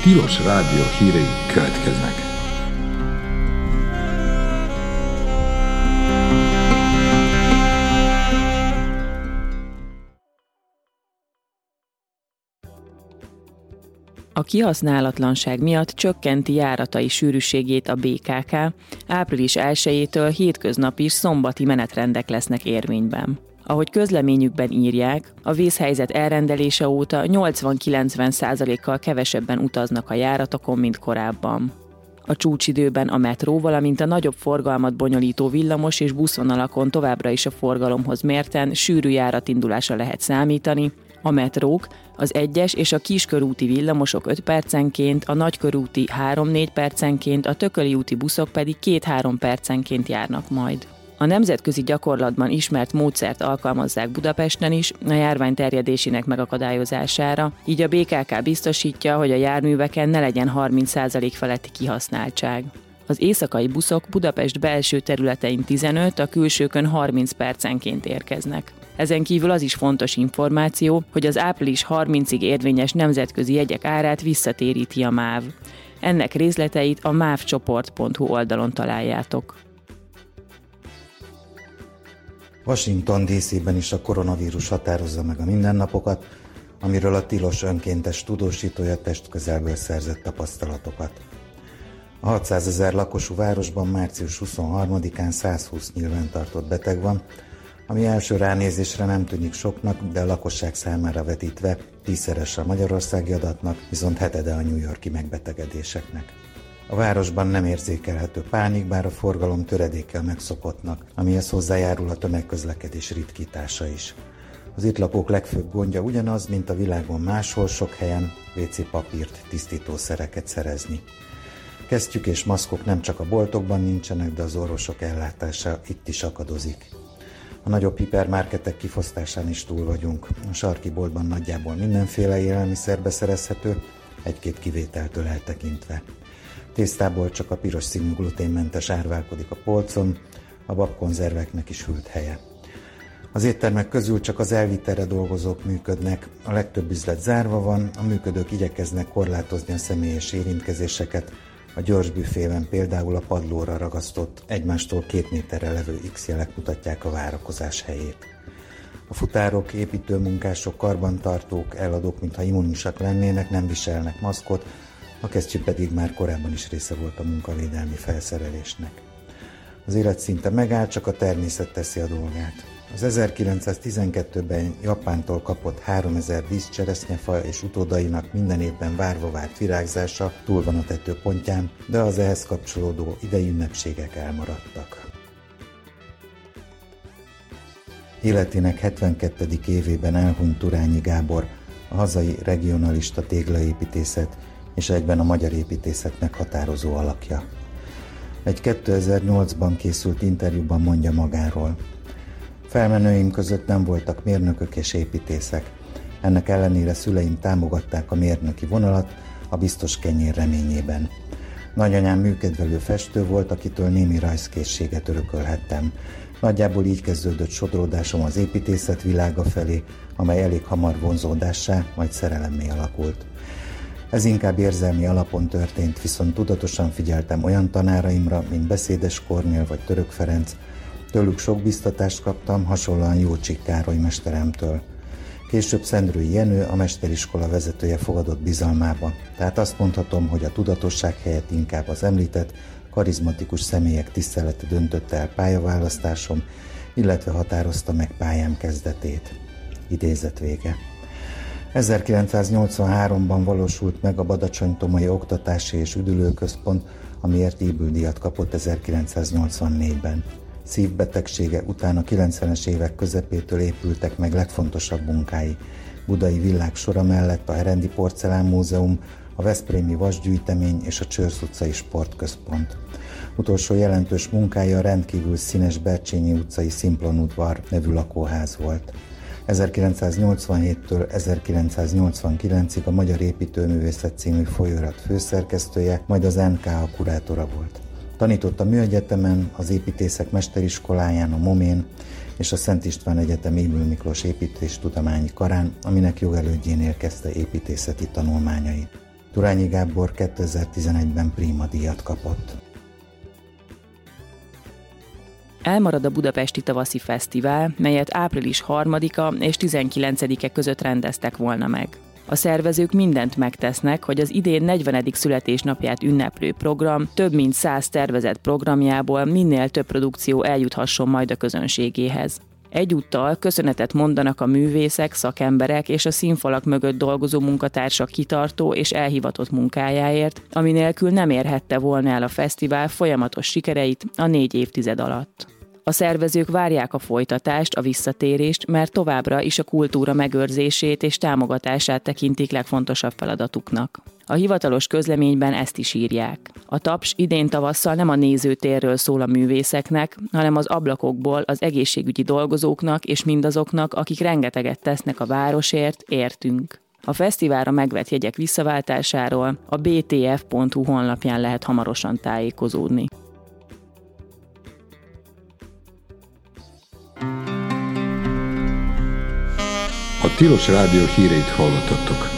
Tilos Rádió hírei következnek. A kihasználatlanság miatt csökkenti járatai sűrűségét a BKK, április 1-től hétköznapi és szombati menetrendek lesznek érvényben. Ahogy közleményükben írják, a vészhelyzet elrendelése óta 80-90%-kal kevesebben utaznak a járatokon, mint korábban. A csúcsidőben a metró, valamint a nagyobb forgalmat bonyolító villamos és buszvonalakon továbbra is a forgalomhoz mérten sűrű járatindulásra lehet számítani. A metrók, az 1-es és a kiskörúti villamosok 5 percenként, a nagykörúti 3-4 percenként, a tököli úti buszok pedig 2-3 percenként járnak majd. A nemzetközi gyakorlatban ismert módszert alkalmazzák Budapesten is a járvány terjedésének megakadályozására, így a BKK biztosítja, hogy a járműveken ne legyen 30% feletti kihasználtság. Az éjszakai buszok Budapest belső területein 15, a külsőkön 30 percenként érkeznek. Ezen kívül az is fontos információ, hogy az április 30-ig érvényes nemzetközi jegyek árát visszatéríti a MÁV. Ennek részleteit a mavcsoport.hu oldalon találjátok. Washington DC-ben is a koronavírus határozza meg a mindennapokat, amiről a tilos önkéntes tudósítója testközelből szerzett tapasztalatokat. A 600 000 lakosú városban március 23-án 120 nyilvántartott beteg van, ami első ránézésre nem tűnik soknak, de a lakosság számára vetítve 10-szeres a magyarországi adatnak, viszont hetede a New York-i megbetegedéseknek. A városban nem érzékelhető pánik, bár a forgalom töredékkel megszokottnak, amihez hozzájárul a tömegközlekedés ritkítása is. Az itt lakók legfőbb gondja ugyanaz, mint a világon máshol, sok helyen WC papírt, tisztítószereket szerezni. Kesztyűk és maszkok nem csak a boltokban nincsenek, de az orvosok ellátása itt is akadozik. A nagyobb hipermarketek kifosztásán is túl vagyunk. A sarki boltban nagyjából mindenféle élelmiszer beszerezhető, egy-két kivételtől eltekintve. Tésztából csak a piros színű gluténmentes árválkodik a polcon, a babkonzerveknek is hűlt helye. Az éttermek közül csak az elvitelre dolgozók működnek, a legtöbb üzlet zárva van, a működők igyekeznek korlátozni a személyes érintkezéseket, a gyors büfében például a padlóra ragasztott, egymástól 2 méterre levő X-jelek mutatják a várakozás helyét. A futárok, építőmunkások, karbantartók, eladók, mintha immunisak lennének, nem viselnek maszkot, a kesztyű pedig már korábban is része volt a munkavédelmi felszerelésnek. Az élet szinte megáll, csak a természet teszi a dolgát. Az 1912-ben Japántól kapott 3000 díszcseresznyefa és utódainak minden évben várva várt virágzása túl van a tetőpontján, de az ehhez kapcsolódó idei ünnepségek elmaradtak. Életének 72. évében elhunyt Turányi Gábor, a hazai regionalista téglaépítészet és egyben a magyar építészet meghatározó alakja. Egy 2008-ban készült interjúban mondja magáról: felmenőim között nem voltak mérnökök és építészek. Ennek ellenére szüleim támogatták a mérnöki vonalat a biztos kenyér reményében. Nagyanyám műkedvelő festő volt, akitől némi rajzkészséget örökölhettem. Nagyjából így kezdődött sodródásom az építészet világa felé, amely elég hamar vonzódássá, majd szerelemmé alakult. Ez inkább érzelmi alapon történt, viszont tudatosan figyeltem olyan tanáraimra, mint Beszédes Kornél vagy Török Ferenc. Tőlük sok biztatást kaptam, hasonlóan Jócsik Károly mesteremtől. Később Szendrői Jenő, a mesteriskola vezetője fogadott bizalmába, tehát azt mondhatom, hogy a tudatosság helyett inkább az említett, karizmatikus személyek tisztelete döntötte el pályaválasztásom, illetve határozta meg pályám kezdetét. Idézet vége. 1983-ban valósult meg a Badacsony-Tomai Oktatási és Üdülőközpont, amiért Ybl-díjat kapott 1984-ben. Szívbetegsége után a 90-es évek közepétől épültek meg legfontosabb munkái. Budai Villák sora mellett a Herendi Porcelán Múzeum, a Veszprémi Vasgyűjtemény és a Csörsz utcai Sportközpont. Utolsó jelentős munkája a rendkívül színes Bercsényi utcai Szimplon udvar nevű lakóház volt. 1987-től 1989-ig a Magyar Építőművészet című folyóirat főszerkesztője, majd az NKA kurátora volt. Tanított a Műegyetemen, az Építészek Mesteriskoláján, a MOMÉN és a Szent István Egyetem Ybl Miklós építéstudományi karán, aminek jogelődjénél kezdte építészeti tanulmányait. Turányi Gábor 2011-ben Prima díjat kapott. Elmarad a Budapesti Tavaszi Fesztivál, melyet április 3-a és 19-e között rendeztek volna meg. A szervezők mindent megtesznek, hogy az idén 40. születésnapját ünneplő program több mint 100 tervezett programjából minél több produkció eljuthasson majd a közönségéhez. Egyúttal köszönetet mondanak a művészek, szakemberek és a színfalak mögött dolgozó munkatársak kitartó és elhivatott munkájáért, ami nélkül nem érhette volna el a fesztivál folyamatos sikereit a 4 évtized alatt. A szervezők várják a folytatást, a visszatérést, mert továbbra is a kultúra megőrzését és támogatását tekintik legfontosabb feladatuknak. A hivatalos közleményben ezt is írják. A Taps idén tavasszal nem a nézőtérről szól a művészeknek, hanem az ablakokból az egészségügyi dolgozóknak és mindazoknak, akik rengeteget tesznek a városért, értünk. A fesztiválra megvett jegyek visszaváltásáról a btf.hu honlapján lehet hamarosan tájékozódni. A Tilos Rádió híreit hallottatok.